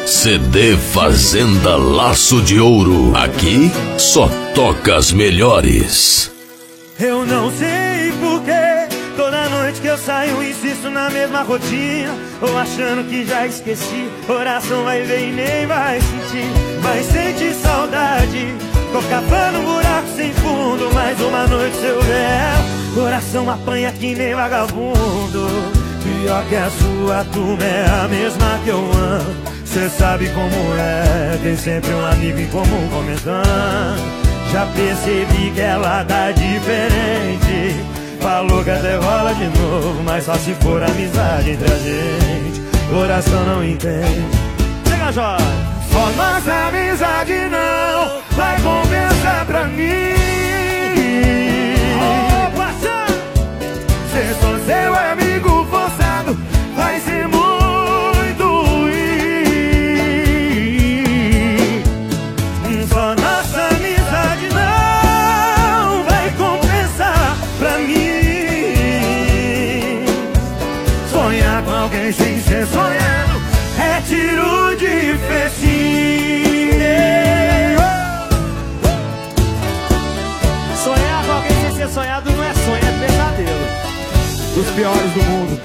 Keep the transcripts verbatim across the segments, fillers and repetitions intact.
C D Fazenda Laço de Ouro. Aqui só toca as melhores. Eu não sei porquê, toda noite que eu saio insisto na mesma rotina. Ou achando que já esqueci, coração vai ver e nem vai sentir. Vai sentir saudade, tô cavando um buraco sem fundo. Mais uma noite se eu ver, coração apanha que nem vagabundo. Pior que a sua turma é a mesma que eu amo. Cê sabe como é, tem sempre um amigo em comum comentando. Já percebi que ela tá diferente. Falou que até rola de novo, mas só se for amizade entre a gente. Coração não entende. Chega, Jorge. Só nossa amizade não vai compensar pra mim. Oh, parceiro, ser só seu amigo forçado vai ser muito ruim. Só nossa amizade não vai compensar pra mim. Sonhar com alguém sem ser sonhado é tiro de fechinho. Sonhar com alguém sem ser sonhado não é sonho, é pesadelo. Os piores do mundo.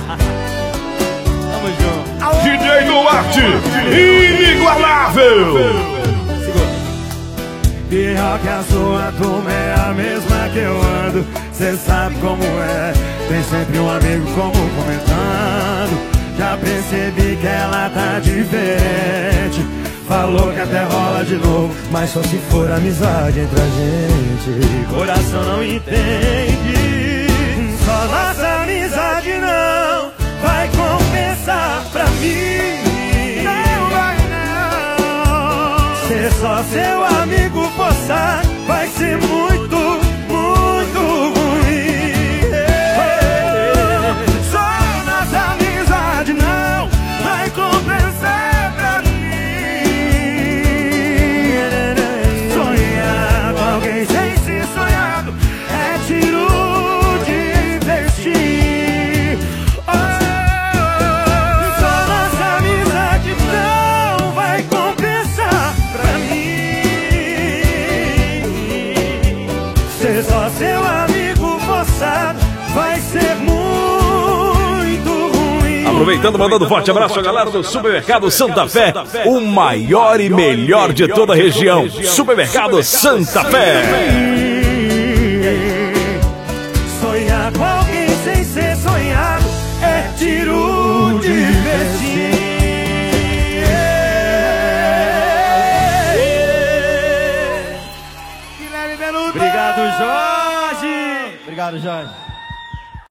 Tamo junto. D J Duarte, inigualável. Pior que a sua turma é a mesma que eu ando. Cê sabe como é, tem sempre um amigo comum comentando. Já percebi que ela tá diferente. Falou que até rola de novo, mas só se for amizade entre a gente. Coração não entende. Só nossa amizade não vai compensar pra mim. Não vai não. Ser só seu amigo forçar vai ser muito, muito ruim. Só nossa amizade não vai compensar pra mim. Sonhar com alguém sem ser sonhado é tiro de investir. Oh, só nossa amizade não vai compensar pra mim. Ser só seu amigo forçado vai ser muito ruim. Aproveitando, mandando um forte abraço à galera do Supermercado Santa Fé, o maior e melhor de toda a região. Supermercado Santa Fé. Sonhar com alguém sem ser sonhado é tiro de vestir. Obrigado, Jorge. Obrigado, Jorge.